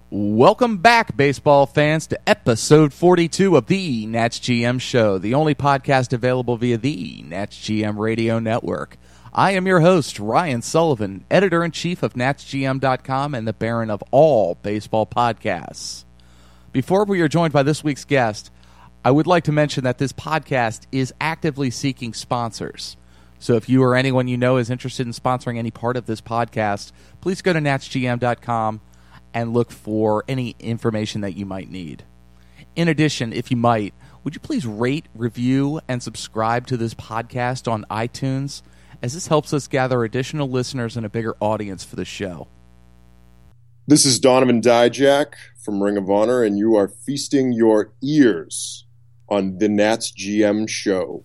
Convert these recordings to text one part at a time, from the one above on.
Welcome back, baseball fans, to episode 42 of the Nats GM Show, the only podcast available via the Nats GM Radio Network. I am your host, Ryan Sullivan, editor-in-chief of NatsGM.com and the baron of all baseball podcasts. Before we are joined by this week's guest, I would like to mention that this podcast is actively seeking sponsors. So if you or anyone you know is interested in sponsoring any part of this podcast, please go to NatsGM.com and look for any information that you might need. In addition, if you might, would you please rate, review, and subscribe to this podcast on iTunes, as this helps us gather additional listeners and a bigger audience for the show. This is Donovan Dijak from Ring of Honor, and you are feasting your ears on the Nats GM Show.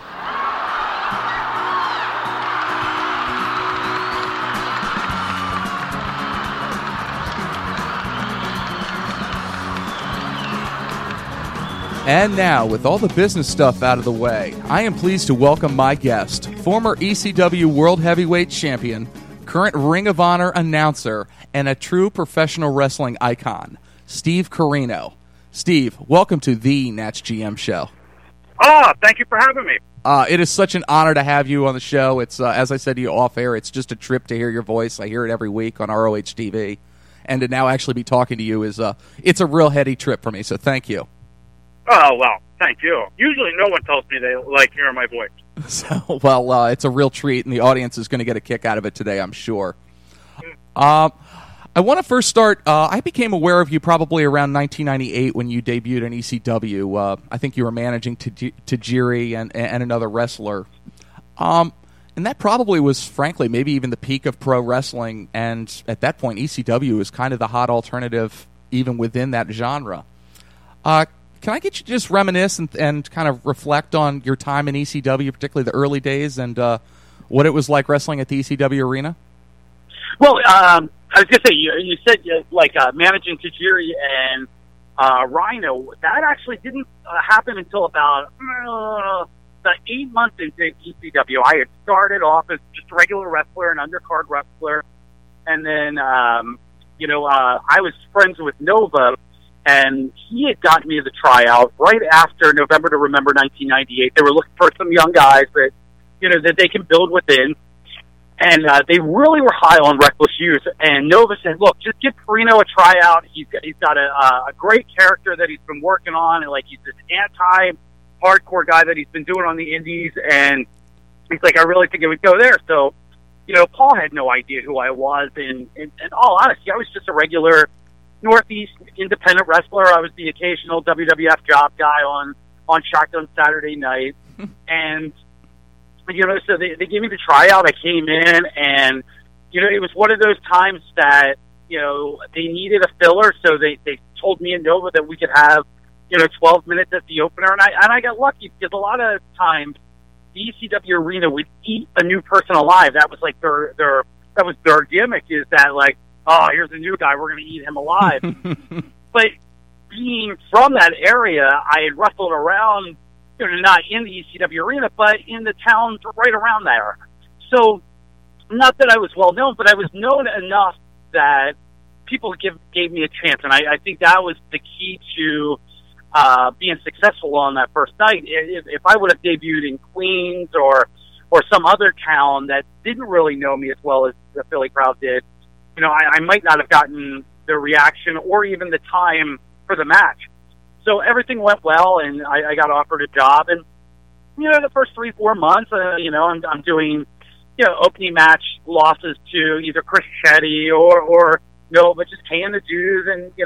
And now, with all the business stuff out of the way, I am pleased to welcome my guest, former ECW World Heavyweight Champion, current Ring of Honor announcer, and a true professional wrestling icon, Steve Corino. Steve, welcome to the Nats GM Show. Oh, thank you for having me. It is such an honor to have you on the show. It's as I said to you off air, it's just a trip to hear your voice. I hear it every week on ROH TV, and to now actually be talking to you is it's a real heady trip for me. So thank you. Oh, well, thank you. Usually no one tells me they like hearing my voice. So, well, it's a real treat, and the audience is going to get a kick out of it today, I'm sure. I want to first start, I became aware of you probably around 1998 when you debuted in ECW. I think you were managing Tajiri and another wrestler. And that probably was, frankly, maybe even the peak of pro wrestling, and at that point, ECW was kind of the hot alternative even within that genre. Can I get you to just reminisce and kind of reflect on your time in ECW, particularly the early days, and what it was like wrestling at the ECW arena? Well, I was going to say, you said managing Tajiri and Rhino. That actually didn't happen until about 8 months into ECW. I had started off as just a regular wrestler, an undercard wrestler, and then, I was friends with Nova, and he had gotten me the tryout right after November to Remember 1998. They were looking for some young guys that they can build within. And they really were high on Reckless Youth. And Nova said, look, just give Corino a tryout. He's got a great character that he's been working on. And, he's this anti-hardcore guy that he's been doing on the indies. And he's like, I really think it would go there. So, Paul had no idea who I was. And in all honesty, I was just a regular Northeast independent wrestler. I was the occasional WWF job guy on Shotgun Saturday night. And, so they gave me the tryout. I came in, and, it was one of those times that, they needed a filler, so they told me and Nova that we could have, 12 minutes at the opener. And I got lucky, because a lot of times the ECW arena would eat a new person alive. That was their gimmick, is that, oh, here's a new guy, we're going to eat him alive. But being from that area, I had wrestled around, not in the ECW arena, but in the towns right around there. So, not that I was well known, but I was known enough that people gave me a chance. And I think that was the key to being successful on that first night. If I would have debuted in Queens or some other town that didn't really know me as well as the Philly crowd did, I might not have gotten the reaction or even the time for the match. So everything went well, and I got offered a job. And, the first 3-4 months, I'm doing, opening match losses to either Chris Shetty or Nova, just paying the dues.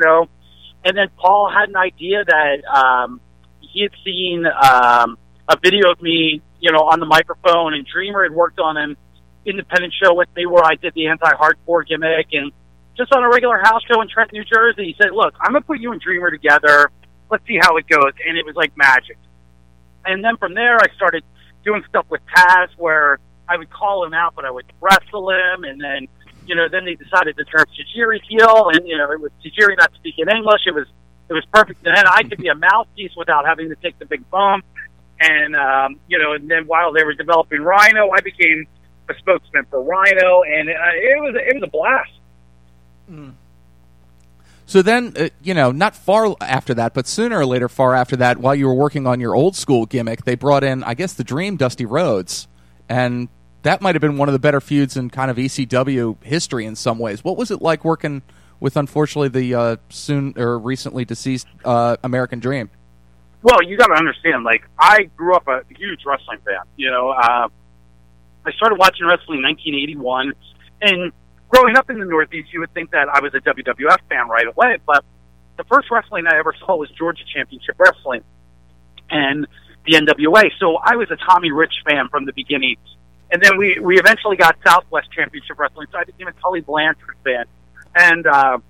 And then Paul had an idea that he had seen a video of me, on the microphone, and Dreamer had worked on an independent show with me where I did the anti-hardcore gimmick, and just on a regular house show in Trenton, New Jersey, he said, look, I'm going to put you and Dreamer together. Let's see how it goes. And it was like magic. And then from there, I started doing stuff with Taz where I would call him out, but I would wrestle him. And then, then they decided to turn Tajiri heel, and, it was Tajiri not speaking English. It was perfect. And then I could be a mouthpiece without having to take the big bump. And, and then while they were developing Rhino, I became a spokesman for Rhino, and it was a blast. So then, not far after that, but sooner or later, far after that, while you were working on your old school gimmick, they brought in, I guess, the Dream, Dusty Rhodes, and that might have been one of the better feuds in kind of ECW history in some ways. What was it like working with, unfortunately, the recently deceased American Dream? Well, you got to understand, like, I grew up a huge wrestling fan. I started watching wrestling in 1981, and growing up in the Northeast, you would think that I was a WWF fan right away, but the first wrestling I ever saw was Georgia Championship Wrestling and the NWA. So I was a Tommy Rich fan from the beginning. And then we eventually got Southwest Championship Wrestling, so I became a Tully Blanchard fan. And,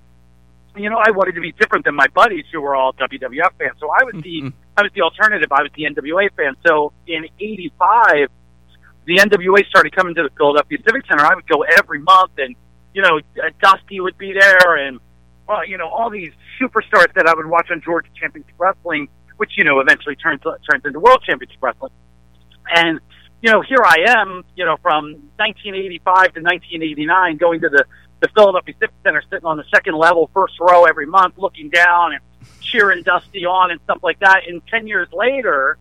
I wanted to be different than my buddies who were all WWF fans. So I was the alternative. I was the NWA fan. So in '85, the NWA started coming to the Philadelphia Civic Center. I would go every month, and Dusty would be there, and all these superstars that I would watch on Georgia Championship Wrestling, which eventually turns into World Championship Wrestling. And here I am, from 1985 to 1989, going to the Philadelphia Civic Center, sitting on the second level, first row every month, looking down and cheering Dusty on and stuff like that. And 10 years later,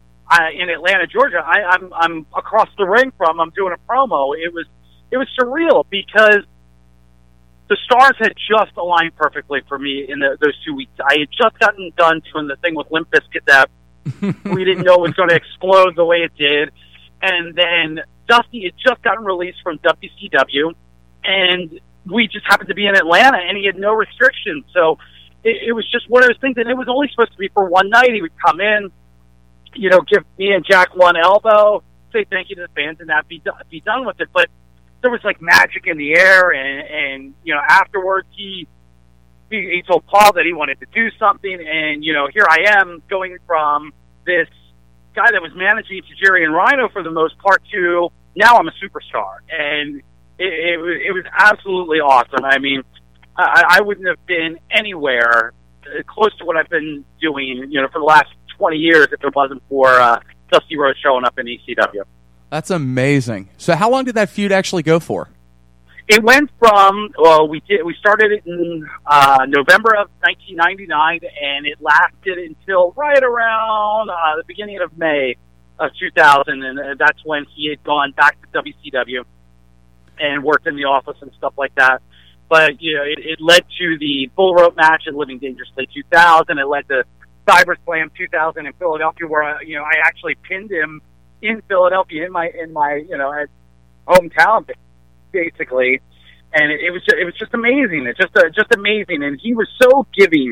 in Atlanta, Georgia, I'm across the ring from. I'm doing a promo. It was surreal because the stars had just aligned perfectly for me in those 2 weeks. I had just gotten done doing the thing with Limp Bizkit that we didn't know was going to explode the way it did. And then Dusty had just gotten released from WCW, and we just happened to be in Atlanta, and he had no restrictions. So it was just one of those things, and it was only supposed to be for one night. He would come in, give me and Jack one elbow, say thank you to the fans, and that'd be done with it. But there was like magic in the air, and afterwards he told Paul that he wanted to do something, and here I am going from this guy that was managing Tajiri and Rhino for the most part to now I'm a superstar, and it was absolutely awesome. I mean, I wouldn't have been anywhere close to what I've been doing, for the last 20 years if it wasn't for Dusty Rhodes showing up in ECW. That's amazing. So how long did that feud actually go for? It went from, we started it in November of 1999, and it lasted until right around the beginning of May of 2000, and that's when he had gone back to WCW and worked in the office and stuff like that. But, it led to the Bull Rope match at Living Dangerously 2000. It led to CyberSlam 2000 in Philadelphia, where, I actually pinned him in Philadelphia in my at hometown, basically. And it was just amazing. It's just amazing. And he was so giving.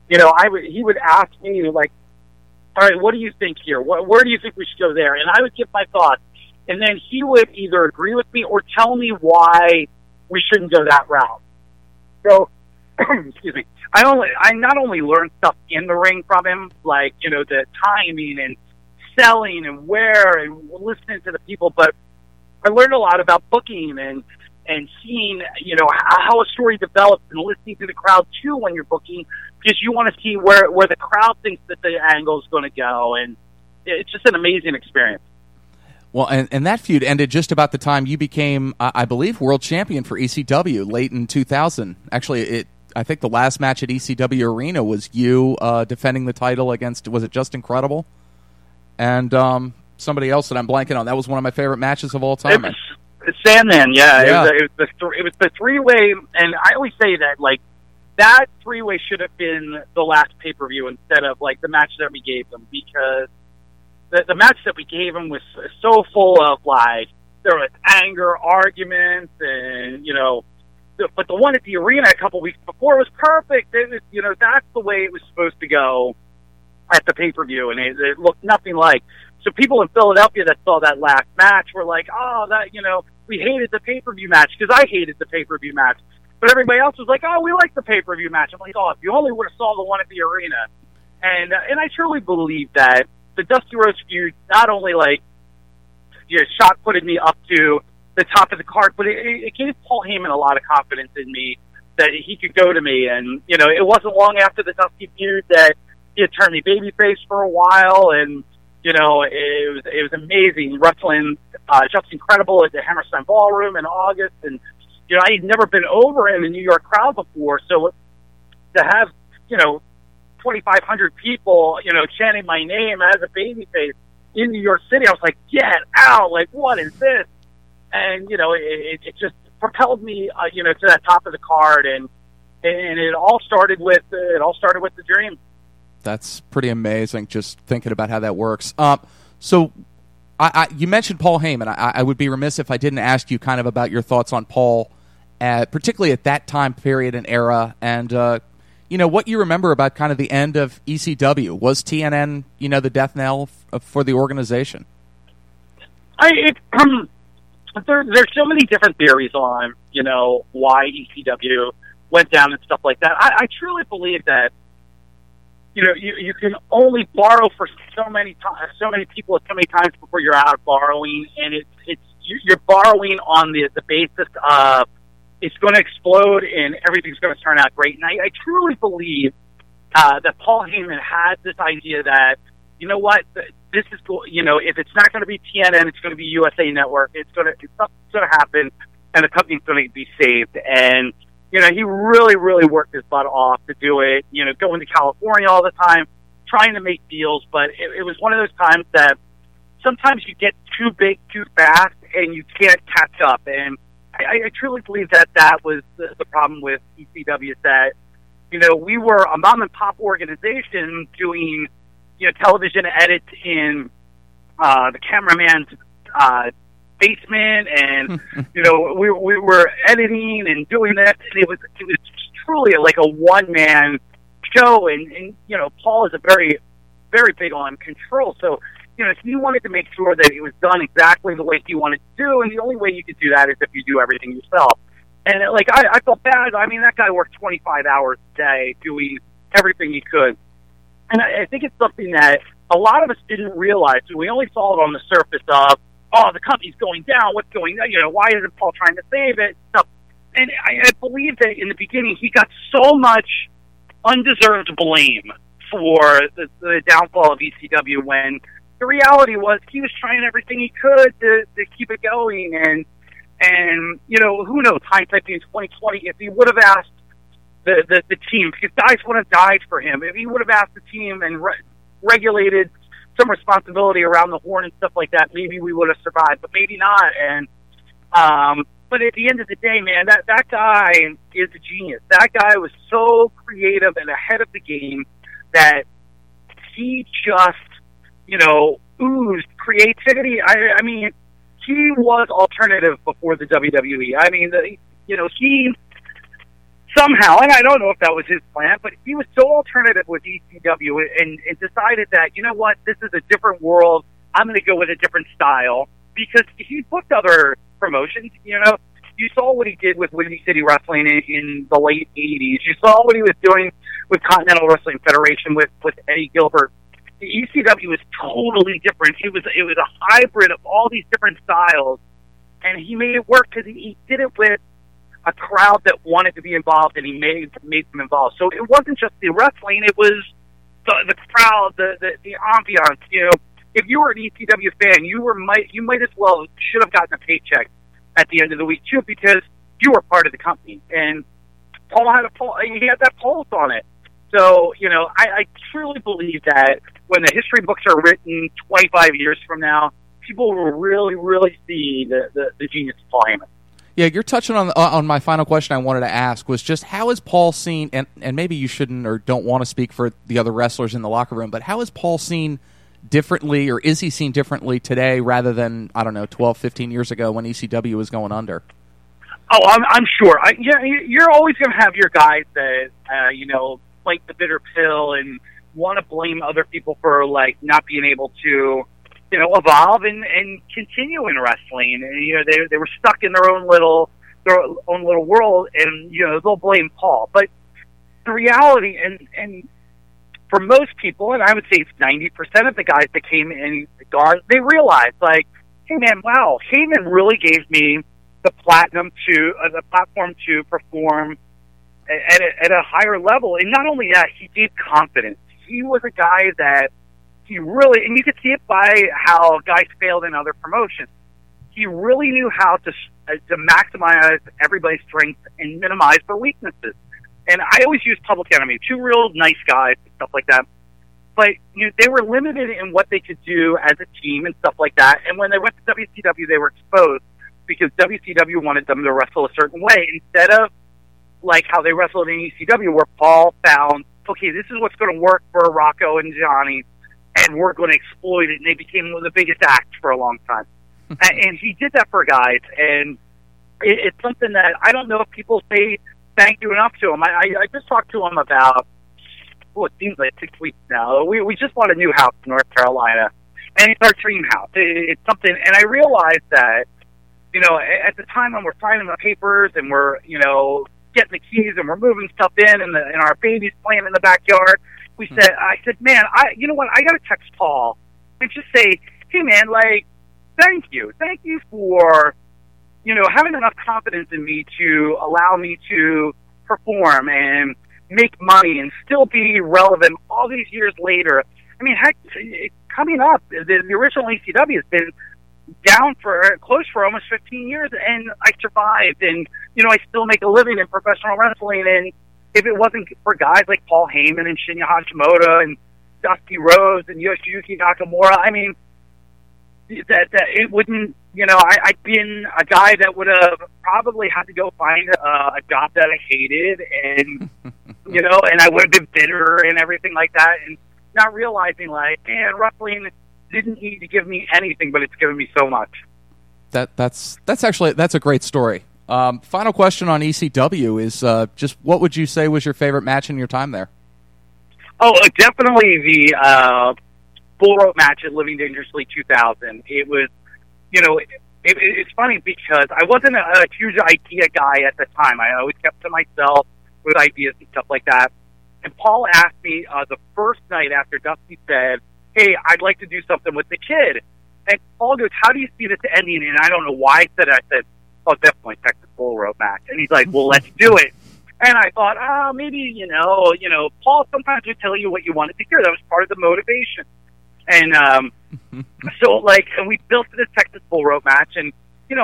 He would ask me, like, all right, what do you think here? Where do you think we should go there? And I would give my thoughts. And then he would either agree with me or tell me why we shouldn't go that route. So, excuse me. I not only learned stuff in the ring from him, like, the timing and selling and where and listening to the people, but I learned a lot about booking and seeing, how a story develops and listening to the crowd too when you're booking, because you want to see where the crowd thinks that the angle is going to go, and it's just an amazing experience. Well, and that feud ended just about the time you became, I believe, world champion for ECW late in 2000. Actually, I think the last match at ECW Arena was you defending the title against, was it Just Incredible? And somebody else that I'm blanking on. That was one of my favorite matches of all time. It's Sandman, yeah. It was the three-way, and I always say that, like, that three-way should have been the last pay-per-view instead of, like, the match that we gave them, because the match that we gave them was so full of, like, there was anger, arguments, and, but the one at the arena a couple weeks before was perfect. It was, that's the way it was supposed to go at the pay-per-view, and it looked nothing like. So people in Philadelphia that saw that last match were like, oh, that, we hated the pay-per-view match, because I hated the pay-per-view match. But everybody else was like, oh, we like the pay-per-view match. I'm like, oh, if you only would have saw the one at the arena. And I truly believe that the Dusty Rhodes feud not only, like, shot-putted me up to the top of the card, but it gave Paul Heyman a lot of confidence in me that he could go to me. And, it wasn't long after the Dusty feud that he had turned me babyface for a while, and, it was amazing wrestling Just Incredible at the Hammerstein Ballroom in August, and I had never been over in the New York crowd before, so to have, 2,500 people, chanting my name as a babyface in New York City. I was like, get out! Like, what is this? And it just propelled me, to that top of the card, and it all started with the dream. That's pretty amazing. Just thinking about how that works. So, you mentioned Paul Heyman. I would be remiss if I didn't ask you kind of about your thoughts on Paul, particularly at that time period and era, and what you remember about kind of the end of ECW. Was TNN, the death knell for the organization? There's so many different theories on, why ECW went down and stuff like that. I truly believe that, you can only borrow for so many people at so many times before you're out of borrowing, and you're borrowing on the basis of it's going to explode and everything's going to turn out great. And I truly believe that Paul Heyman had this idea that, this is cool. If it's not going to be TNN, it's going to be USA Network. Something's going to happen, and the company's going to be saved. And he really, really worked his butt off to do it. Going to California all the time, trying to make deals. But it was one of those times that sometimes you get too big too fast, and you can't catch up. And I truly believe that was the problem with ECW. That we were a mom and pop organization doing television edits in the cameraman's basement, and we were editing and doing that, and it was truly like a one-man show, and Paul is a very, very big on control, so he wanted to make sure that it was done exactly the way he wanted to do, and the only way you could do that is if you do everything yourself. And I felt bad. I mean, that guy worked 25 hours a day doing everything he could. And I think it's something that a lot of us didn't realize. We only saw it on the surface of, the company's going down. What's going on? Why isn't Paul trying to save it? So, and I believe that in the beginning he got so much undeserved blame for the downfall of ECW, when the reality was he was trying everything he could to keep it going. And who knows, hindsight being 2020, if he would have asked the team, because guys would have died for him. If he would have asked the team and regulated some responsibility around the horn and stuff like that, maybe we would have survived, but maybe not. And but at the end of the day, man, that guy is a genius. That guy was so creative and ahead of the game that he just, oozed creativity. I mean, he was alternative before the WWE. I mean, he somehow, and I don't know if that was his plan, but he was so alternative with ECW and decided that, this is a different world. I'm going to go with a different style, because he booked other promotions. You saw what he did with Windy City Wrestling in the late 80s. You saw what he was doing with Continental Wrestling Federation with Eddie Gilbert. The ECW was totally different. It was a hybrid of all these different styles, and he made it work because he did it with a crowd that wanted to be involved, and he made them involved. So it wasn't just the wrestling; it was the crowd, the ambiance. If you were an ECW fan, you might as well should have gotten a paycheck at the end of the week too, because you were part of the company. And Paul had he had that pulse on it. So I truly believe that when the history books are written 25 years from now, people will really, really see the genius of Paul Heyman. Yeah, you're touching on my final question I wanted to ask, was just how is Paul seen, and maybe you shouldn't or don't want to speak for the other wrestlers in the locker room, but how is Paul seen differently, or is he seen differently today rather than, 12, 15 years ago when ECW was going under? Oh, I'm sure. You're always going to have your guys that, like the bitter pill and want to blame other people for, not being able to, evolve and continue in wrestling. And, they were stuck in their own little world, and, they'll blame Paul. But the reality, and for most people, and I would say it's 90% of the guys that came in gone, they realized, hey man, wow, Heyman really gave me the platform to perform at a higher level. And not only that, he gave confidence. He was a guy that he really, and you could see it by how guys failed in other promotions. He really knew how to maximize everybody's strengths and minimize their weaknesses. And I always use Public Enemy, two real nice guys and stuff like that. But they were limited in what they could do as a team and stuff like that. And when they went to WCW, they were exposed because WCW wanted them to wrestle a certain way instead of like how they wrestled in ECW, where Paul found, okay, this is what's going to work for Rocco and Johnny, and we're going to exploit it. And they became one of the biggest acts for a long time. And he did that for guys. And it's something that I don't know if people say thank you enough to him. I just talked to him about, it seems like 6 weeks now. We just bought a new house in North Carolina, and it's our dream house. It's something, and I realized that, at the time when we're signing the papers and we're, getting the keys and we're moving stuff in and our baby's playing in the backyard, I said, man, you know what? I got to text Paul and just say, hey, man, like, thank you for, having enough confidence in me to allow me to perform and make money and still be relevant all these years later. I mean, heck, coming up, the original ECW has been down close for almost 15 years, and I survived, and I still make a living in professional wrestling. And if it wasn't for guys like Paul Heyman and Shinya Hashimoto and Dusty Rhodes and Yoshiyuki Nakamura, I mean, that it wouldn't, I'd been a guy that would have probably had to go find a job that I hated, and and I would have been bitter and everything like that, and not realizing, like, man, wrestling didn't need to give me anything, but it's given me so much. That's a great story. Final question on ECW is just what would you say was your favorite match in your time there? Oh, definitely the Bull Rope match at Living Dangerously 2000. It was, it's funny because I wasn't a huge idea guy at the time. I always kept to myself with ideas and stuff like that. And Paul asked me the first night after Dusty said, hey, I'd like to do something with the kid. And Paul goes, how do you see this ending? And I don't know why I said it. I said, oh, definitely Texas Bull Rope match. And he's like, well, let's do it. And I thought, maybe, Paul sometimes would tell you what you wanted to hear. That was part of the motivation. And and we built this Texas Bull Rope match. And,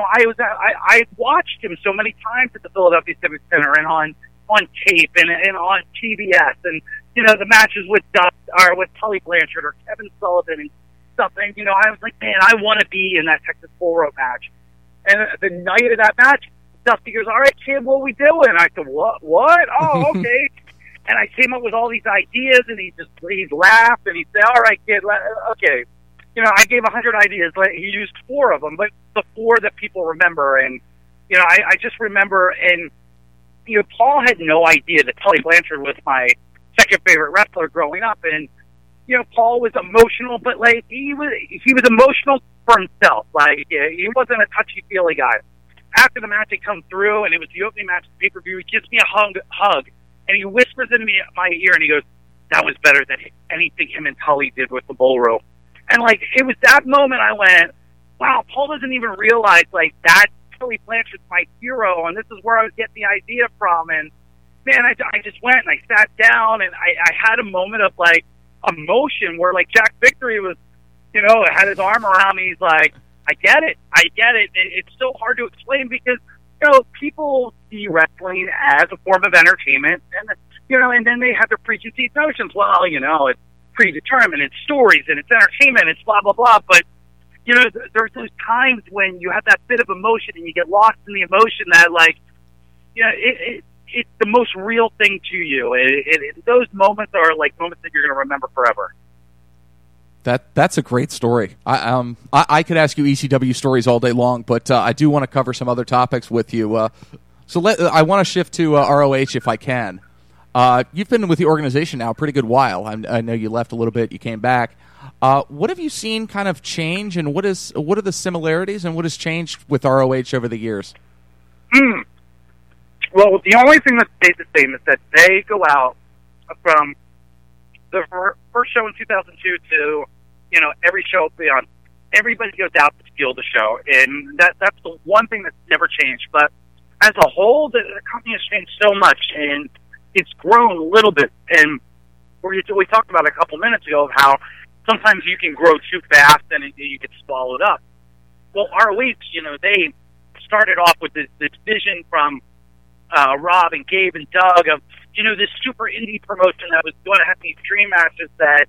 I watched him so many times at the Philadelphia Civic Center and on tape and on TBS. And, the matches with Tully Blanchard or Kevin Sullivan and stuff. And, I was like, man, I want to be in that Texas Bull Rope match. And the night of that match, Dusty goes, all right, kid, what are we doing? I said, what? Oh, okay. And I came up with all these ideas, and he laughed, and he said, all right, kid, okay. I gave 100 ideas. He used 4 of them, but the 4 that people remember. And, I just remember, and, Paul had no idea that Tully Blanchard was my second favorite wrestler growing up. And, Paul was emotional, but, like, he was emotional for himself. Like, he wasn't a touchy-feely guy. After the match, he comes through, and it was the opening match of the pay-per-view. He gives me a hug, and he whispers in my ear, and he goes, that was better than anything him and Tully did with the Bull Rope. And, like, it was that moment I went, wow, Paul doesn't even realize, like, that Tully Blanchard's my hero, and this is where I was getting the idea from. And, man, I just went, and I sat down, and I had a moment of, like, emotion where, like, Jack Victory was, had his arm around me. He's like, I get it. It's so hard to explain because, people see wrestling as a form of entertainment, and, and then they have their preconceived notions. Well, it's predetermined, it's stories, and it's entertainment, it's blah, blah, blah. But, there's those times when you have that bit of emotion and you get lost in the emotion that, like, it's the most real thing to you. Those moments are, like, moments that you're going to remember forever. That's a great story. I could ask you ECW stories all day long, but I do want to cover some other topics with you. I want to shift to ROH if I can. You've been with the organization now a pretty good while. I know you left a little bit, you came back. What have you seen kind of change, and what are the similarities, and what has changed with ROH over the years? Well, the only thing that stays the same is that they go out from the first show in 2002 to, every show beyond. Everybody goes out to steal the show, and that's the one thing that's never changed. But as a whole, the company has changed so much, and it's grown a little bit. And we talked about a couple minutes ago of how sometimes you can grow too fast and you get swallowed up. Well, ROH, they started off with this vision from Rob and Gabe and Doug of, this super indie promotion that was going to have these dream matches that,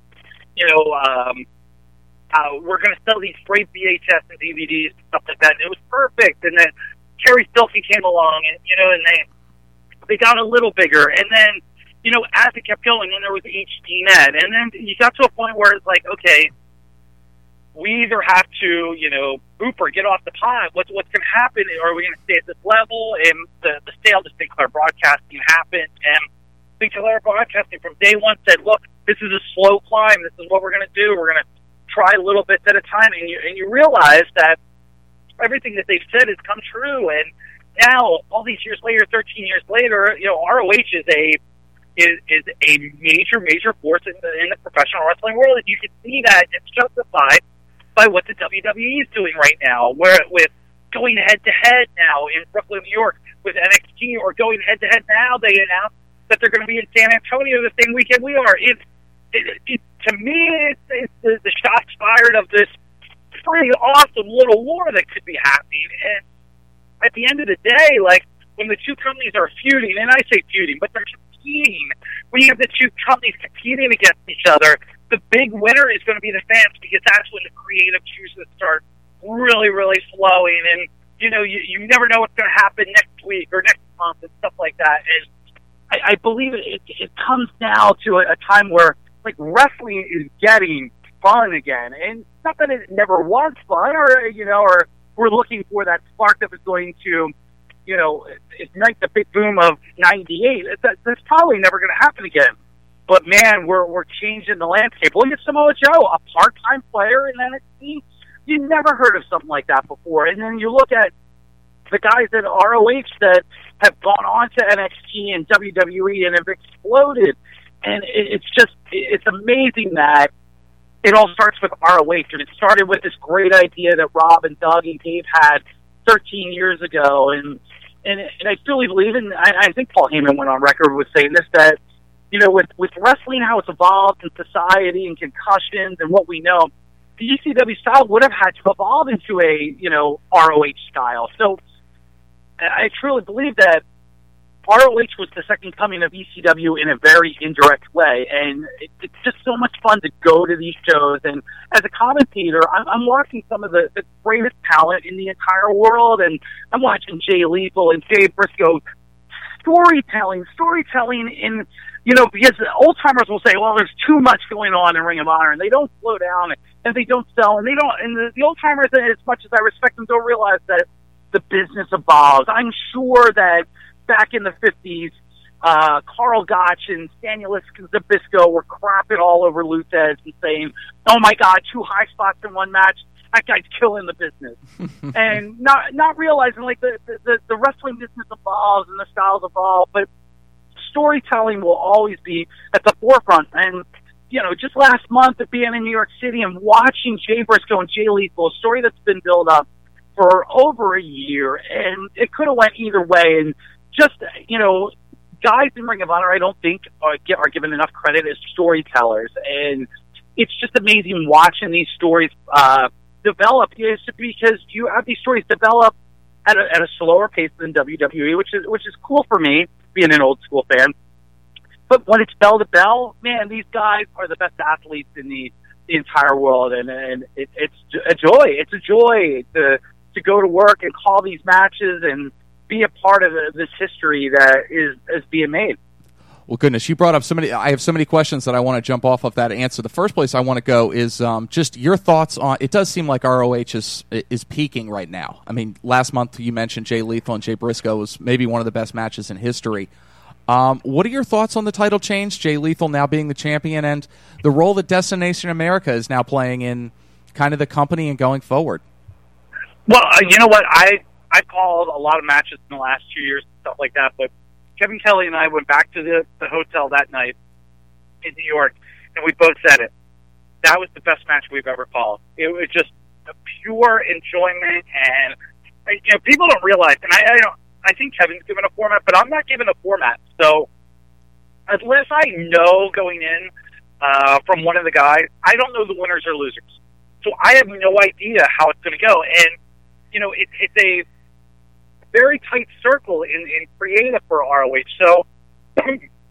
we're going to sell these great VHS and DVDs and stuff like that. And it was perfect. And then Kerry Silky came along, and and they got a little bigger. And then as it kept going, then there was HDNet, and then you got to a point where it's like, okay, we either have to boop or get off the pot. What's going to happen? Are we going to stay at this level? And the sale to Sinclair Broadcasting happened, and Sinclair Broadcasting from day one said, look, this is a slow climb. This is what we're going to do. We're going to try little bits at a time, and you realize that everything that they've said has come true. And now, all these years later, 13 years later, ROH is a major force in the professional wrestling world, and you can see that it's justified by what the WWE is doing right now, where with going head to head now in Brooklyn, New York, with NXT, or going head to head now, they announced that they're going to be in San Antonio the same weekend we are. To me, it's the shots fired of this pretty awesome little war that could be happening. And at the end of the day, like, when the two companies are feuding, and I say feuding, but they're competing, when you have the two companies competing against each other, the big winner is going to be the fans, because that's when the creative juices start really, really flowing. And, you never know what's going to happen next week or next month and stuff like that. And I believe it comes now to a time where, like, wrestling is getting fun again. And it's not that it never was fun, or we're looking for that spark that was going to, ignite the big boom of '98. That's probably never going to happen again. But man, we're changing the landscape. Look at Samoa Joe, a part-time player in NXT. You never heard of something like that before. And then you look at the guys at ROH that have gone on to NXT and WWE and have exploded. And it's amazing that it all starts with ROH. And it started with this great idea that Rob and Doug and Dave had 13 years ago. And I truly believe, and I think Paul Heyman went on record with saying this, that, with wrestling, how it's evolved in society and concussions and what we know, the ECW style would have had to evolve into a, ROH style. So I truly believe that ROH was the second coming of ECW in a very indirect way, and it's just so much fun to go to these shows. And as a commentator, I'm watching some of the greatest talent in the entire world, and I'm watching Jay Lethal and Jay Briscoe storytelling in, because old timers will say, well, there's too much going on in Ring of Honor, and they don't slow down, and they don't sell, and the old timers, as much as I respect them, don't realize that the business evolves. I'm sure that back in the 50s, Carl Gotch and Stanislaus Zbyszko were crapping all over Luthez and saying, oh my God, 2 high spots in one match. That guy's killing the business. And not realizing, like, the wrestling business evolves and the styles evolve, but storytelling will always be at the forefront. And, just last month of being in New York City and watching Jay Briscoe and Jay Lethal, a story that's been built up for over a year, and it could have went either way. And just, guys in Ring of Honor, I don't think are given enough credit as storytellers. And it's just amazing watching these stories develop, because you have these stories develop at a slower pace than WWE, which is cool for me, being an old school fan. But when it's bell to bell, man, these guys are the best athletes in the entire world, and it's a joy. It's a joy to go to work and call these matches and be a part of this history that is being made. Well, goodness, you brought up I have so many questions that I want to jump off of that answer. The first place I want to go is just your thoughts on, it does seem like ROH is peaking right now. I mean, last month you mentioned Jay Lethal and Jay Briscoe was maybe one of the best matches in history. What are your thoughts on the title change, Jay Lethal now being the champion, and the role that Destination America is now playing in kind of the company and going forward? Well, you know what? I called a lot of matches in the last 2 years and stuff like that, but Kevin Kelly and I went back to the hotel that night in New York, and we both said it. That was the best match we've ever called. It was just a pure enjoyment, and people don't realize, and I think Kevin's given a format, but I'm not given a format. So unless I know going in from one of the guys, I don't know the winners or losers. So I have no idea how it's going to go. And, it's a very tight circle in creative for ROH. So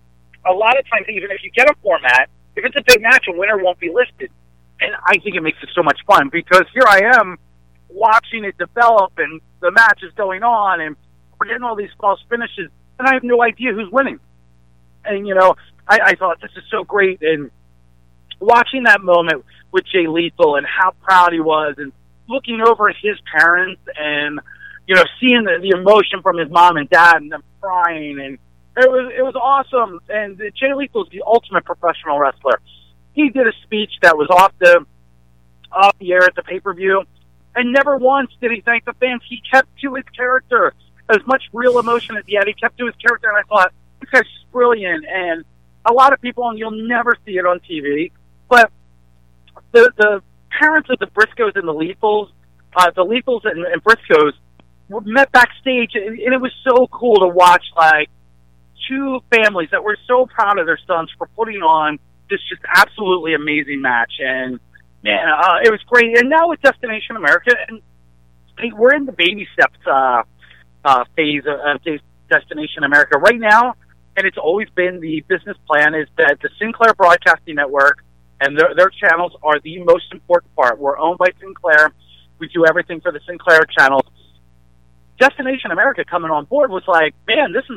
a lot of times, even if you get a format, if it's a big match, a winner won't be listed. And I think it makes it so much fun because here I am watching it develop and the match is going on and we're getting all these false finishes and I have no idea who's winning. And, you know, I thought this is so great. And watching that moment with Jay Lethal and how proud he was and looking over at his parents and, you know, seeing the emotion from his mom and dad and them crying, and it was awesome. And Jay Lethal is the ultimate professional wrestler. He did a speech that was off the air at the pay-per-view, and never once did he thank the fans. He kept to his character. As much real emotion as he had, he kept to his character, and I thought, this guy's brilliant. And a lot of people, and you'll never see it on TV, but the parents of the Briscoes and the Lethals and Briscoes were met backstage, and it was so cool to watch, like, two families that were so proud of their sons for putting on this just absolutely amazing match. And man, it was great. And now with Destination America, and we're in the baby steps phase of Destination America right now, and it's always been the business plan is that the Sinclair Broadcasting Network and their channels are the most important part. We're owned by Sinclair. We do everything for the Sinclair channels. Destination America coming on board was like, man, this is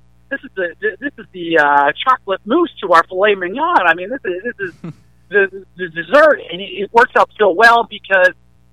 the chocolate mousse to our filet mignon. I mean, this is the dessert, and it works out so well because,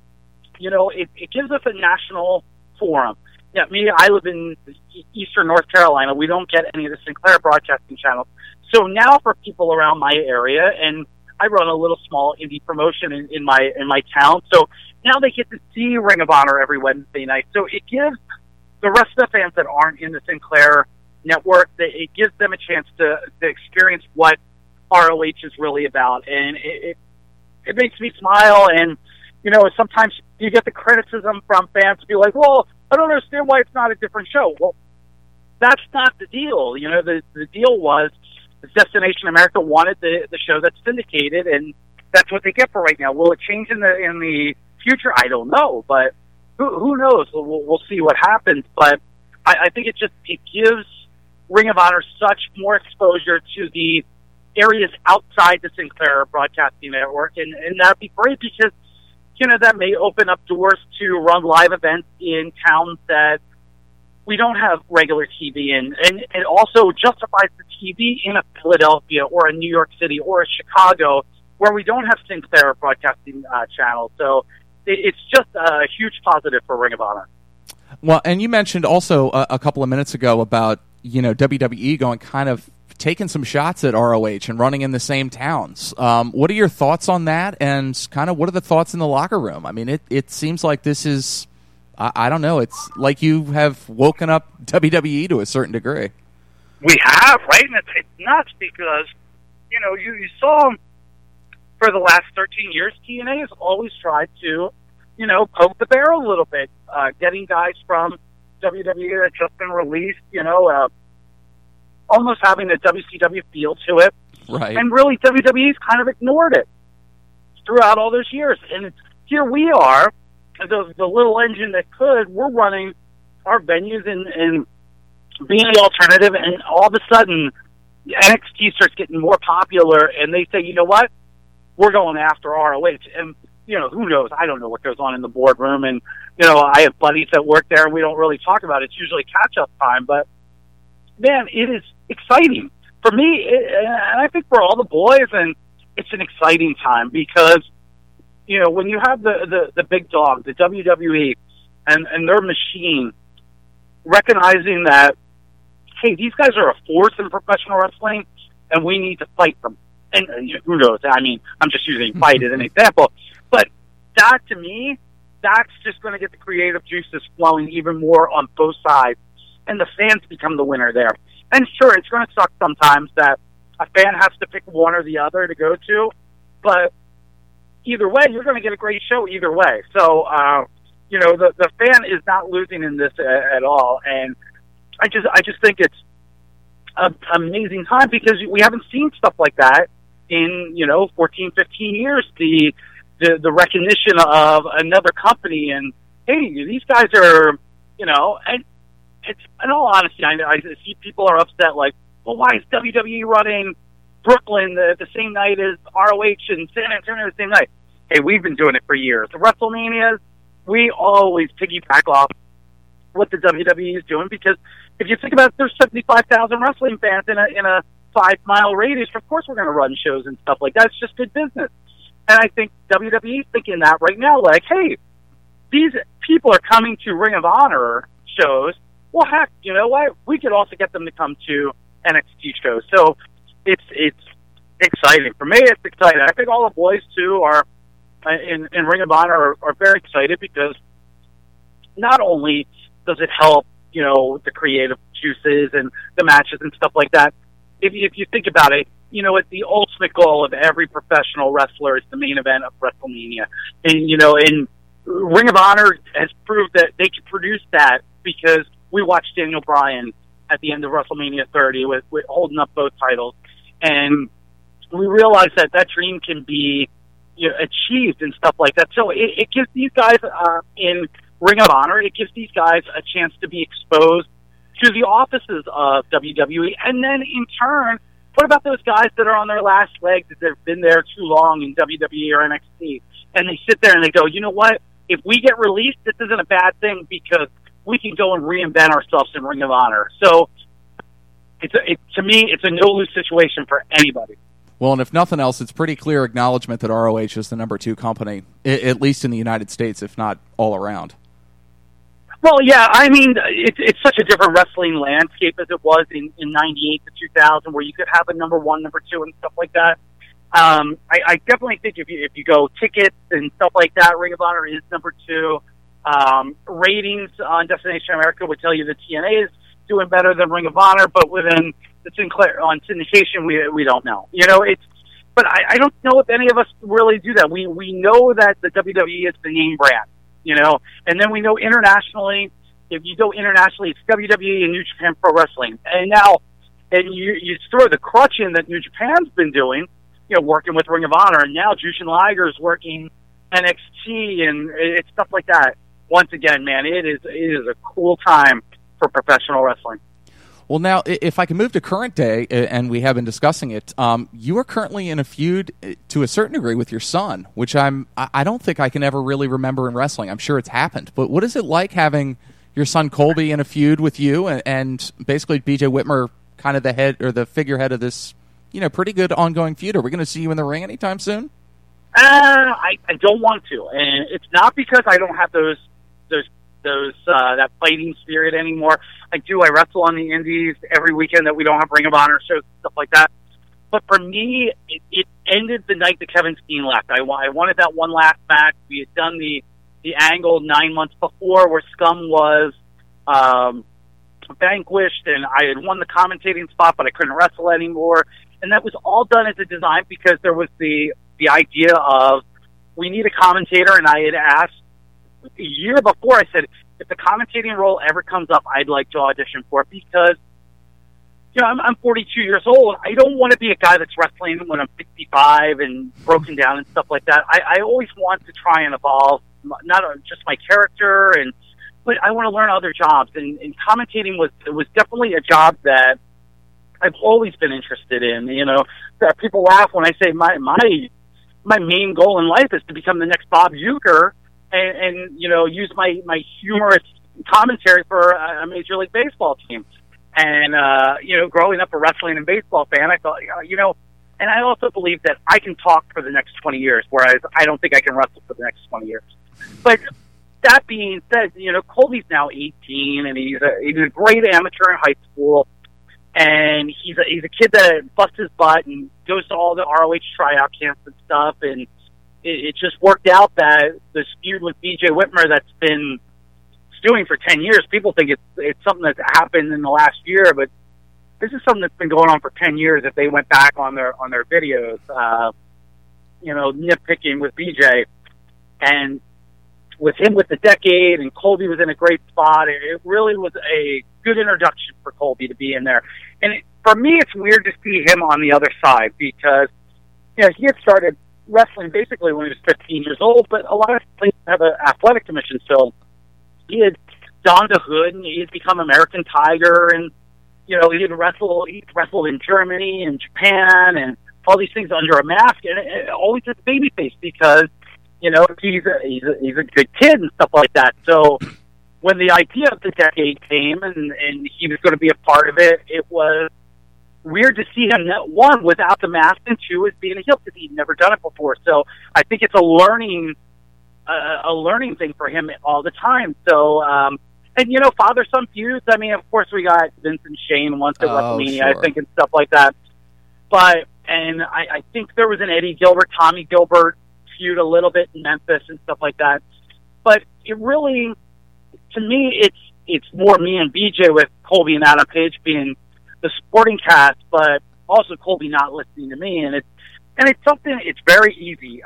you know, it gives us a national forum. Yeah, I live in eastern North Carolina. We don't get any of the Sinclair broadcasting channels. So now for people around my area, and I run a little small indie promotion in my town, so now they get to see Ring of Honor every Wednesday night. So it gives the rest of the fans that aren't in the Sinclair network, it gives them a chance to experience what ROH is really about. And it makes me smile. And, you know, sometimes you get the criticism from fans to be like, well, I don't understand why it's not a different show. Well, that's not the deal. You know, the deal was Destination America wanted the show that's syndicated, and that's what they get for right now. Will it change in the future? I don't know, but who knows? We'll see what happens. But I think it gives Ring of Honor such more exposure to the areas outside the Sinclair Broadcasting Network, and that'd be great because, you know, that may open up doors to run live events in towns that we don't have regular TV in, and it also justifies the TV in a Philadelphia or a New York City or a Chicago where we don't have Sinclair Broadcasting channels. So it's just a huge positive for Ring of Honor. Well, and you mentioned also a couple of minutes ago about, you know, WWE going kind of taking some shots at ROH and running in the same towns. What are your thoughts on that, and kind of what are the thoughts in the locker room? I mean, it seems like this is, I don't know, it's like you have woken up WWE to a certain degree. We have, right? And it's nuts because, you know, you saw for the last 13 years, TNA has always tried to, you know, poke the bear a little bit, getting guys from WWE that just been released, you know, almost having a WCW feel to it. Right. And really, WWE's kind of ignored it throughout all those years. And here we are, the little engine that could, we're running our venues and being the alternative, and all of a sudden, NXT starts getting more popular, and they say, you know what? We're going after ROH. And, you know, who knows? I don't know what goes on in the boardroom. And, you know, I have buddies that work there, and we don't really talk about it. It's usually catch-up time. But, man, it is exciting. For me, and I think for all the boys, and it's an exciting time because, you know, when you have the big dog, the WWE, and their machine, recognizing that, hey, these guys are a force in professional wrestling, and we need to fight them. And who knows? I mean, I'm just using fight as an example. But that, to me, that's just going to get the creative juices flowing even more on both sides. And the fans become the winner there. And sure, it's going to suck sometimes that a fan has to pick one or the other to go to. But either way, you're going to get a great show either way. So, you know, the fan is not losing in this at all. And I just think it's an amazing time because we haven't seen stuff like that in, you know, 14, 15 years. The recognition of another company, and hey, these guys are, you know, and it's, in all honesty, I see people are upset like, well, why is WWE running Brooklyn the same night as ROH and San Antonio the same night? Hey, we've been doing it for years. The WrestleManias, we always piggyback off what the WWE is doing, because if you think about it, there's 75,000 wrestling fans in a 5-mile radius. Of course we're going to run shows and stuff like that. It's just good business. And I think WWE is thinking that right now, like, hey, these people are coming to Ring of Honor shows. Well, heck, you know what? We could also get them to come to NXT shows. So it's exciting. For me, it's exciting. I think all the boys, too, are in Ring of Honor are very excited, because not only does it help, you know, the creative juices and the matches and stuff like that. If you think about it, you know, the ultimate goal of every professional wrestler is the main event of WrestleMania. And, you know, and Ring of Honor has proved that they can produce that, because we watched Daniel Bryan at the end of WrestleMania 30 with holding up both titles. And we realized that dream can be, you know, achieved and stuff like that. So it gives these guys in Ring of Honor, it gives these guys a chance to be exposed to the offices of WWE. And then in turn, what about those guys that are on their last legs, that they've been there too long in WWE or NXT, and they sit there and they go, you know what? If we get released, this isn't a bad thing, because we can go and reinvent ourselves in Ring of Honor. So to me, it's a no-lose situation for anybody. Well, and if nothing else, it's pretty clear acknowledgement that ROH is the number 2 company, at least in the United States, if not all around. Well, yeah, I mean, it's such a different wrestling landscape as it was in 98 to 2000, where you could have a number 1, number 2, and stuff like that. I definitely think if you go tickets and stuff like that, Ring of Honor is number 2. Ratings on Destination America would tell you that TNA is doing better than Ring of Honor, but within the Sinclair on syndication, we don't know. You know, but I don't know if any of us really do that. We know that the WWE is the name brand, you know, and then we know internationally, if you go internationally, it's WWE and New Japan Pro Wrestling. And now, and you throw the crutch in that New Japan's been doing, you know, working with Ring of Honor, and now Jushin Liger's working NXT, and it's stuff like that. Once again, man, it is a cool time for professional wrestling. Well, now, if I can move to current day, and we have been discussing it, you are currently in a feud to a certain degree with your son, which I don't think I can ever really remember in wrestling. I'm sure it's happened, but what is it like having your son Colby in a feud with you, and basically BJ Whitmer kind of the head or the figurehead of this, you know, pretty good ongoing feud? Are we going to see you in the ring anytime soon? I don't want to, and it's not because I don't have that fighting spirit anymore. I wrestle on the indies every weekend that we don't have Ring of Honor shows, stuff like that. But for me, it ended the night that Kevin Steen left. I wanted that one last match. We had done the angle 9 months before where Scum was vanquished, and I had won the commentating spot, but I couldn't wrestle anymore. And that was all done as a design, because there was the idea of, we need a commentator, and I had asked a year before, I said, if the commentating role ever comes up, I'd like to audition for it, because, you know, I'm 42 years old. I don't want to be a guy that's wrestling when I'm 65 and broken down and stuff like that. I always want to try and evolve, not just my character, but I want to learn other jobs. And commentating was definitely a job that I've always been interested in. You know, people laugh when I say my main goal in life is to become the next Bob Uecker, and you know, use my humorous commentary for a Major League Baseball team. And you know, growing up a wrestling and baseball fan, I thought, you know, and I also believe that I can talk for the next 20 years, whereas I don't think I can wrestle for the next 20 years. But that being said, you know, Colby's now 18, and he's a great amateur in high school, and he's a kid that busts his butt and goes to all the ROH tryout camps and stuff, and it just worked out that this feud with BJ Whitmer that's been stewing for 10 years, people think it's something that's happened in the last year, but this is something that's been going on for 10 years if they went back on their videos, you know, nitpicking with BJ. And with him with the decade, and Colby was in a great spot, it really was a good introduction for Colby to be in there. And for me, it's weird to see him on the other side, because, you know, he had started wrestling basically when he was 15 years old, but a lot of places have an athletic commission, so he had donned a hood and he had become American Tiger, and He'd wrestled in Germany and Japan and all these things under a mask, and always a baby face because, he's a good kid and stuff like that. So when the idea of the decade came and he was going to be a part of it, it was weird to see him, one, without the mask, and two, as being a heel because he'd never done it before. So I think it's a learning thing for him all the time. So, father-son feuds. I mean, of course, we got Vince and Shane once at WrestleMania, sure. I think, and stuff like that. But, and I think there was an Eddie Gilbert, Tommy Gilbert feud a little bit in Memphis and stuff like that. But it really, to me, it's more me and BJ with Colby and Adam Page being the supporting cast, but also Colby not listening to me. And it's something, it's very easy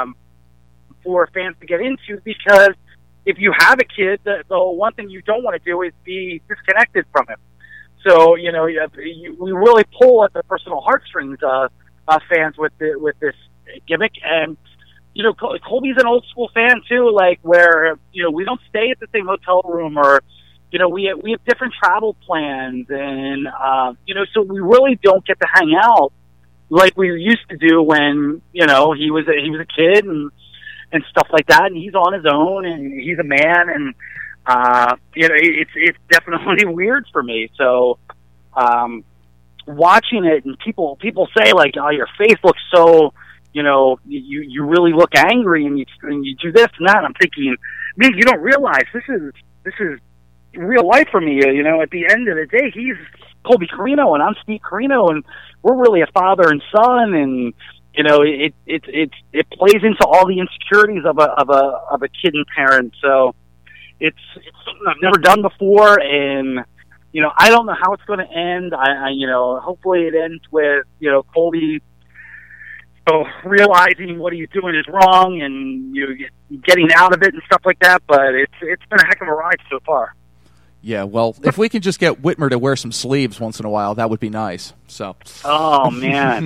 for fans to get into because if you have a kid, the one thing you don't want to do is be disconnected from him. So, we really pull at the personal heartstrings fans with this gimmick. And, Colby's an old school fan too, like where, we don't stay at the same hotel room or, we have different travel plans and, so we really don't get to hang out like we used to do when, he was a kid and stuff like that. And he's on his own and he's a man and, it's definitely weird for me. So, watching it and people say like, oh, your face looks so, you really look angry and you do this and that. And I'm thinking, man, you don't realize this is real life for me. At the end of the day, he's Colby Corino and I'm Steve Corino and we're really a father and son. And, it plays into all the insecurities of a kid and parent. So it's something I've never done before. And, I don't know how it's going to end. Hopefully it ends with, Colby, realizing what he's doing is wrong and getting out of it and stuff like that. But it's been a heck of a ride so far. Yeah, well, if we can just get Whitmer to wear some sleeves once in a while, that would be nice. So. Oh man.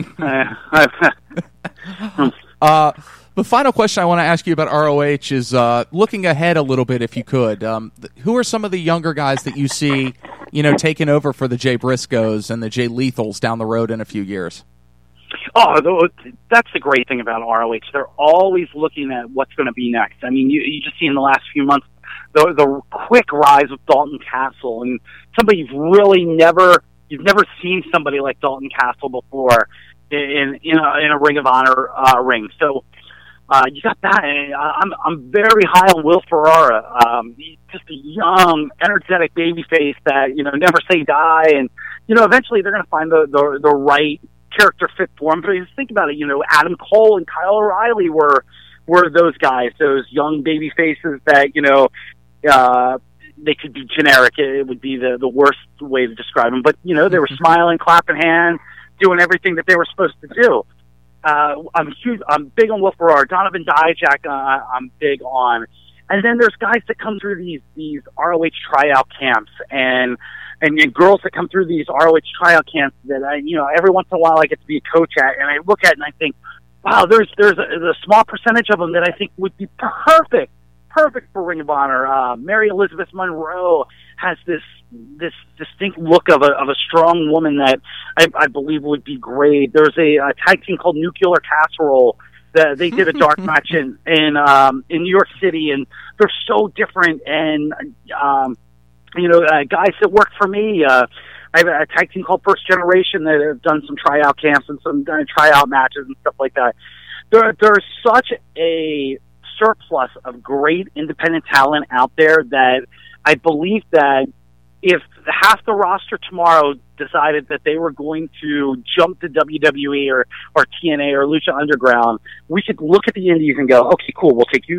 The final question I want to ask you about ROH is looking ahead a little bit, if you could. Who are some of the younger guys that you see, taking over for the Jay Briscoes and the Jay Lethals down the road in a few years? Oh, that's the great thing about ROH. They're always looking at what's going to be next. I mean, you just see in the last few months the quick rise of Dalton Castle, and somebody you've never seen somebody like Dalton Castle before in a Ring of Honor ring. So you got that. And I'm very high on Will Ferrara. He's just a young, energetic babyface that never say die, and eventually they're going to find the right character fit for him. But just think about it. Adam Cole and Kyle O'Reilly were those guys, those young baby faces that they could be generic. It would be the worst way to describe them. But they were smiling, clapping hands, doing everything that they were supposed to do. I'm big on Will Ferrara. Donovan Dijak, I'm big on. And then there's guys that come through these ROH tryout camps and girls that come through these ROH tryout camps that every once in a while I get to be a coach at, and I look at it and I think, wow, there's a small percentage of them that I think would be perfect for Ring of Honor. Mary Elizabeth Monroe has this distinct look of a strong woman that I believe would be great. There's a tag team called Nuclear Casserole that they did a dark match in New York City, and they're so different. And guys that work for me. I have a tag team called First Generation that have done some tryout camps and some tryout matches and stuff like that. There's such a surplus of great independent talent out there that I believe that if half the roster tomorrow decided that they were going to jump to WWE or TNA or Lucha Underground, we could look at the indies and go, okay, cool, we'll take you,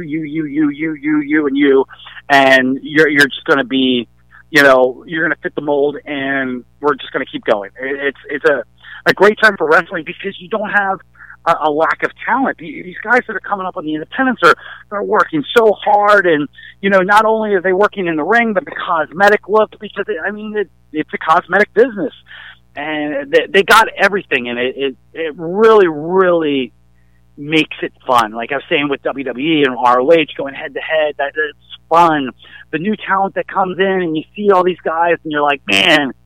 and you're just going to be, you're going to fit the mold, and we're just going to keep going. It's a great time for wrestling because you don't have a lack of talent. These guys that are coming up on the independents are working so hard, and not only are they working in the ring, but the cosmetic look, because it's a cosmetic business, and they got everything, and it really, really makes it fun. Like I was saying with WWE and ROH going head to head, that it's fun. The new talent that comes in, and you see all these guys, and you're like, man,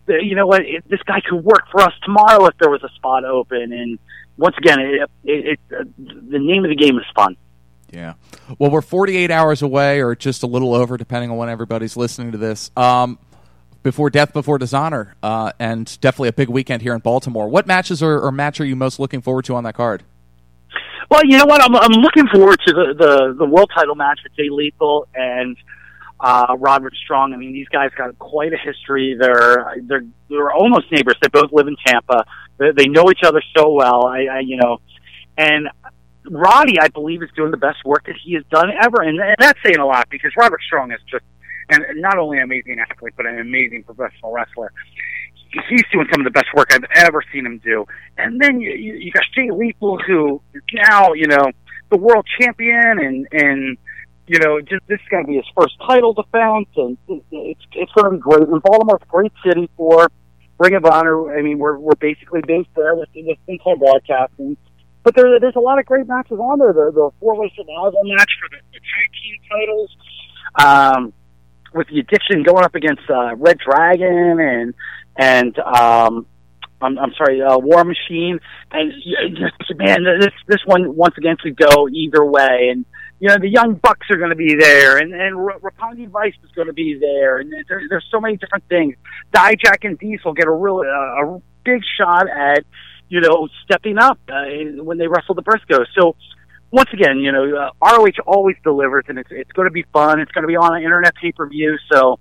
you know what, this guy could work for us tomorrow if there was a spot open. And once again, the name of the game is fun. Yeah. Well, we're 48 hours away, or just a little over, depending on when everybody's listening to this, before Death Before Dishonor, and definitely a big weekend here in Baltimore. What matches or match are you most looking forward to on that card? Well, you know what? I'm looking forward to the world title match with Jay Lethal and Roderick Strong. I mean, these guys got quite a history. They're almost neighbors. They both live in Tampa. They know each other so well. And Roddy, I believe, is doing the best work that he has done ever, and that's saying a lot because Roderick Strong is just, and not only an amazing athlete, but an amazing professional wrestler. He's doing some of the best work I've ever seen him do. And then you got Jay Lethal, who is now, the world champion, and just this is going to be his first title defense, and it's going to be great. And Baltimore's a great city for Ring of Honor. I mean, we're basically based there with Sinclair Broadcasting. But there's a lot of great matches on there. The four-way survival match for the tag team titles, with the Addiction going up against Red Dragon and I'm sorry, War Machine. And man, this one once again could go either way. And the Young Bucks are going to be there, and Roppongi Vice is going to be there, and there's so many different things. Dijak and Diesel get a big shot at stepping up when they wrestle the Briscoes. So once again, ROH always delivers, and it's going to be fun. It's going to be on an internet pay-per-view. So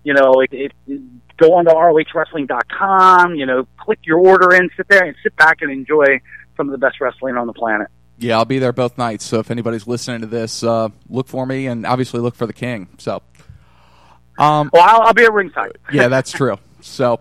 go on to ROHWrestling.com. Click your order in, sit there, and sit back and enjoy some of the best wrestling on the planet. Yeah, I'll be there both nights. So if anybody's listening to this, look for me, and obviously look for the King. So, I'll be at ringside. Yeah, that's true. So,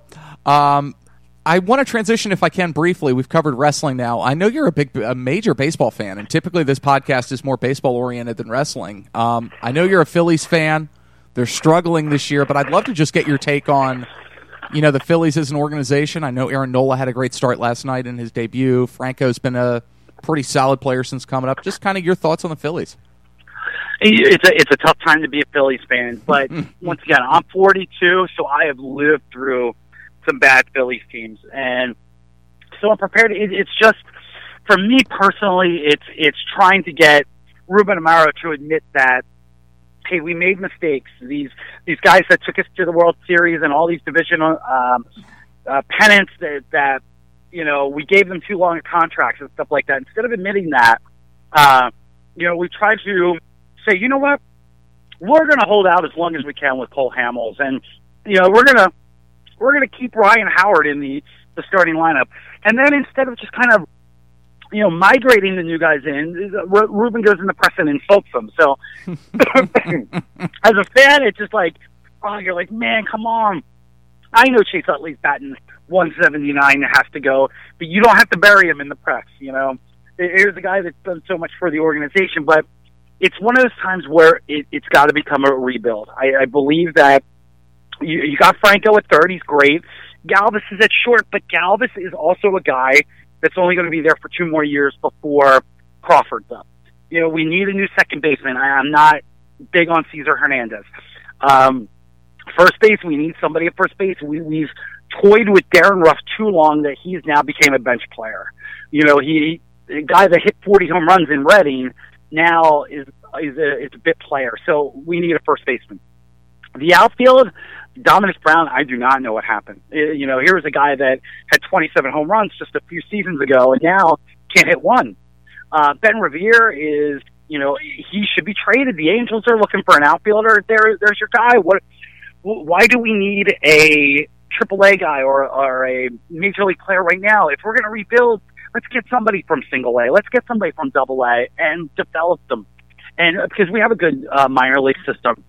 I want to transition, if I can, briefly. We've covered wrestling now. I know you're a major baseball fan, and typically this podcast is more baseball-oriented than wrestling. I know you're a Phillies fan. They're struggling this year, but I'd love to just get your take on, the Phillies as an organization. I know Aaron Nola had a great start last night in his debut. Franco's been a pretty solid player since coming up. Just kind of your thoughts on the Phillies. It's a tough time to be a Phillies fan, but once again, I'm 42, so I have lived through some bad Phillies teams, and so I'm prepared. It's just, for me personally, it's trying to get Ruben Amaro to admit that, hey, we made mistakes. These guys that took us to the World Series and all these divisional pennants that we gave them too long contracts and stuff like that. Instead of admitting that, we tried to say, you know what, we're going to hold out as long as we can with Cole Hamels, and we're going to keep Ryan Howard in the starting lineup. And then instead of just kind of, migrating the new guys in, Ruben goes in the press and insults them. So as a fan, it's just like, oh, you're like, man, come on. I know Chase Utley's batting 179 has to go, but you don't have to bury him in the press. Here's a guy that's done so much for the organization, but it's one of those times where it's got to become a rebuild. I believe that you got Franco at third. He's great. Galvis is at short, but Galvis is also a guy that's only going to be there for 2 more years before Crawford's up. We need a new second baseman. I'm not big on Cesar Hernandez. First base, we need somebody at first base. We've toyed with Darren Ruff too long that he's now became a bench player. A guy that hit 40 home runs in Reading now is a bit player. So we need a first baseman. The outfield, Dominic Brown, I do not know what happened. Here was a guy that had 27 home runs just a few seasons ago, and now can't hit one. Ben Revere is, he should be traded. The Angels are looking for an outfielder. There's your guy. Why do we need a AAA guy or a major league player right now? If we're going to rebuild, let's get somebody from single A. Let's get somebody from double A and develop them. And because we have a good minor league system.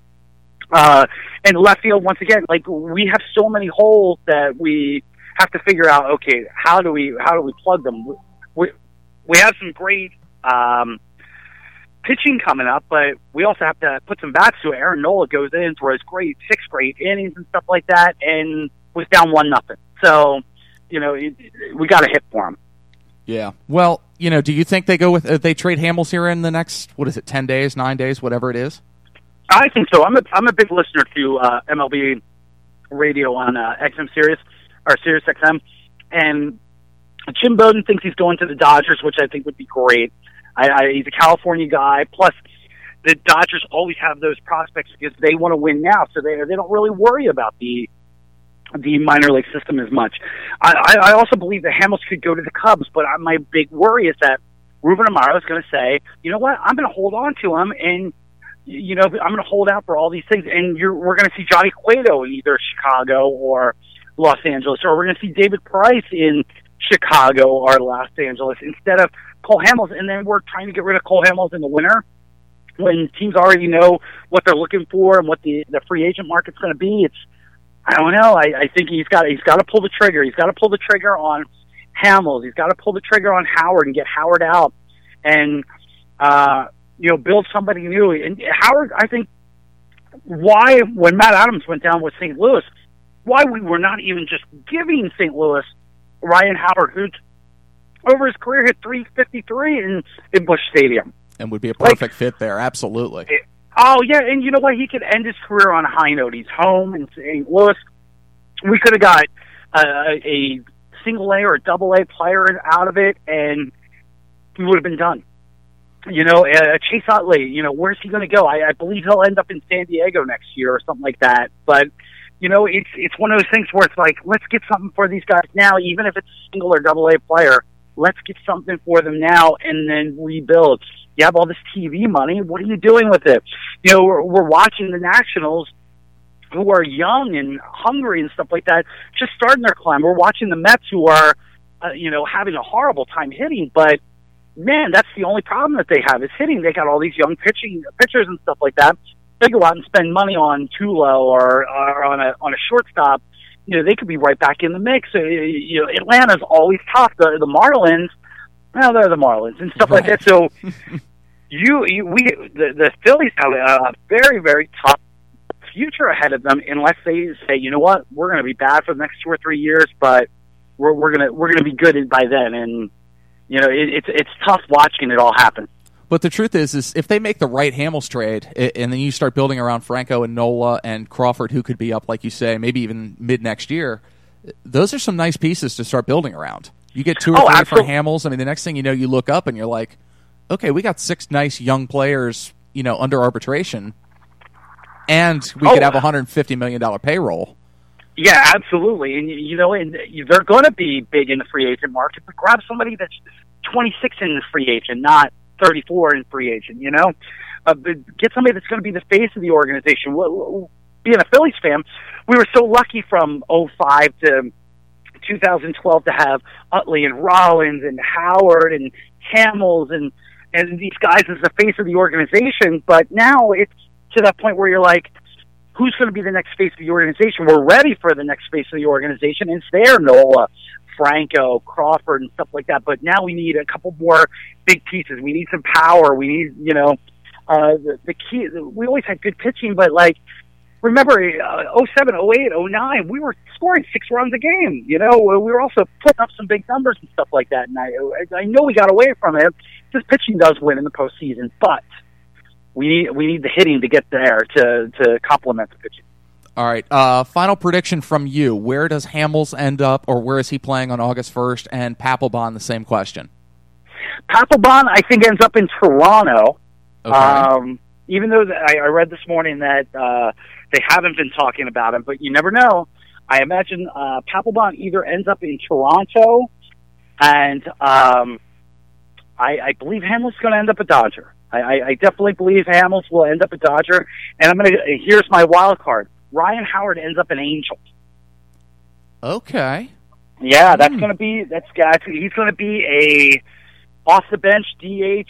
And left field, once again, like, we have so many holes that we have to figure out, okay, how do we plug them? We have some great pitching coming up, but we also have to put some bats to it. Aaron Nola goes in, throws six great innings and stuff like that, and was down 1-0. So, we got to hit for him. Yeah. Well, do you think they go with they trade Hamels here in the next 10 days, 9 days, whatever it is? I think so. I'm a big listener to MLB radio on XM Sirius. or Sirius XM, and Jim Bowden thinks he's going to the Dodgers, which I think would be great. He's a California guy. Plus, the Dodgers always have those prospects because they want to win now, so they don't really worry about the minor league system as much. I also believe that Hamels could go to the Cubs, but my big worry is that Ruben Amaro is going to say, you know what, I'm going to hold on to him, and I'm going to hold out for all these things, and we're going to see Johnny Cueto in either Chicago or Los Angeles, or we're going to see David Price in Chicago or Los Angeles instead of Cole Hamels, and then we're trying to get rid of Cole Hamels in the winter when teams already know what they're looking for and what the free agent market's going to be. I don't know. I think he's got to pull the trigger. He's got to pull the trigger on Hamels. He's got to pull the trigger on Howard and get Howard out and build somebody new. And Howard, I think, why when Matt Adams went down with St. Louis, why we were not even just giving St. Louis Ryan Howard, who over his career hit .353 in Busch Stadium, and would be a perfect fit there. Absolutely. Oh, yeah, and you know what? He could end his career on a high note. He's home in St. Louis. We could have got a single-A or a double-A player out of it, and he would have been done. Chase Utley, where's he going to go? I believe he'll end up in San Diego next year or something like that. But, it's one of those things where it's like, let's get something for these guys now, even if it's a single or double-A player. Let's get something for them now and then rebuild. You have all this TV money. What are you doing with it? We're watching the Nationals, who are young and hungry and stuff like that, just starting their climb. We're watching the Mets, who are, having a horrible time hitting. But, man, that's the only problem that they have is hitting. They got all these young pitchers and stuff like that. They go out and spend money on Tulo or on a shortstop. They could be right back in the mix. Atlanta's always tough. The Marlins, well, they're the Marlins and stuff like that. So the Phillies have a very, very tough future ahead of them unless they say, you know what, we're going to be bad for the next 2 or 3 years, but we're gonna be good by then. And it's tough watching it all happen. But the truth is if they make the right Hamels trade, and then you start building around Franco and Nola and Crawford, who could be up, like you say, maybe even mid-next year, those are some nice pieces to start building around. You get 2 or 3 for Hamels. I mean, the next thing you know, you look up and you're like, okay, we got 6 nice young players, under arbitration, and we could have a $150 million payroll. Yeah, absolutely. And, they're going to be big in the free agent market, but grab somebody that's 26 in the free agent, not 34 in free agent, get somebody that's going to be the face of the organization. Being a Phillies fan, we were so lucky from 2005 to 2012 to have Utley and Rollins and Howard and Hamels and these guys as the face of the organization. But now it's to that point where you're like, who's going to be the next face of the organization? We're ready for the next face of the organization. And it's there, Nola, Franco, Crawford, and stuff like that. But now we need a couple more big pieces. We need some power. We need, the key. We always had good pitching, but remember 07, 08, 09, we were scoring 6 runs a game. We were also putting up some big numbers and stuff like that. And I know we got away from it. This pitching does win in the postseason, but we need the hitting to get there to complement the pitching. All right. Final prediction from you. Where does Hamels end up, or where is he playing on August 1st? And Papelbon, the same question. Papelbon, I think, ends up in Toronto. Okay. Even though I read this morning that they haven't been talking about him, but you never know. I imagine Papelbon either ends up in Toronto, and I believe Hamels is going to end up a Dodger. I definitely believe Hamels will end up a Dodger, and here's my wild card. Ryan Howard ends up an Angel. Okay. Yeah, he's going to be a off the bench DH.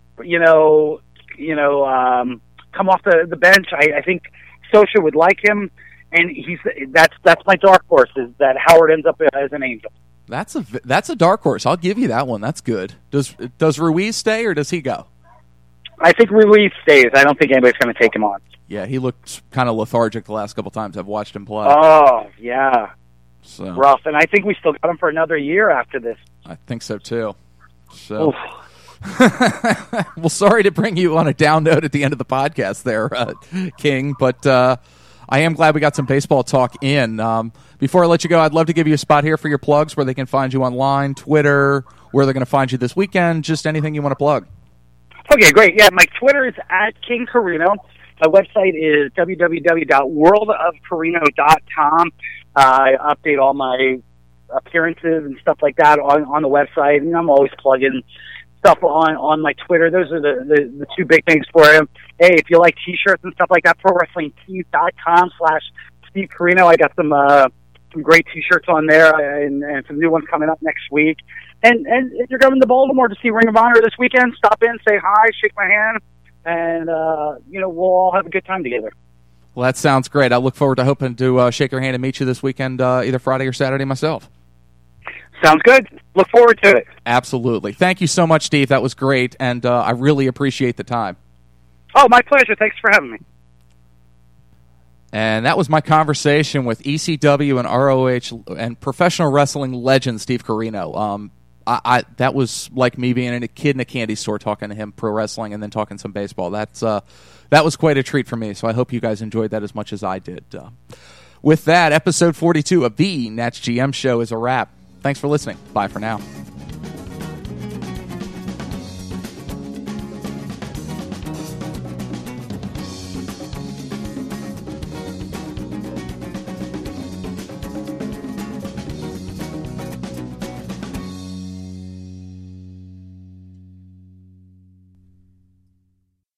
Come off the bench. I think Scioscia would like him, and that's my dark horse is that Howard ends up as an Angel. That's a dark horse. I'll give you that one. That's good. Does Ruiz stay or does he go? I think Ruiz stays. I don't think anybody's going to take him on. Yeah, he looked kind of lethargic the last couple times I've watched him play. Oh, yeah. So rough. And I think we still got him for another year after this. I think so, too. So, well, sorry to bring you on a down note at the end of the podcast there, King, but I am glad we got some baseball talk in. Before I let you go, I'd love to give you a spot here for your plugs where they can find you online, Twitter, where they're going to find you this weekend, just anything you want to plug. Okay, great. Yeah, my Twitter is @KingCarino. My website is www.worldofcarino.com. I update all my appearances and stuff like that on the website, and I'm always plugging stuff on my Twitter. Those are the two big things for him. Hey, if you like T-shirts and stuff like that, ProWrestlingTees.com/Steve Carino. I got some great T-shirts on there, and some new ones coming up next week. And if you're coming to Baltimore to see Ring of Honor this weekend, stop in, say hi, shake my hand, and we'll all have a good time together. Well, that sounds great. I look forward to hoping to shake your hand and meet you this weekend, either Friday or Saturday myself. Sounds good. Look forward to it. Absolutely. Thank you so much, Steve. That was great, and I really appreciate the time. Oh, my pleasure. Thanks for having me. And that was my conversation with ECW and ROH and professional wrestling legend Steve Carino. That was like me being a kid in a candy store talking to him pro wrestling and then talking some baseball. That was quite a treat for me, so I hope you guys enjoyed that as much as I did. With that, episode 42 of the Nats GM Show is a wrap. Thanks for listening. Bye for now.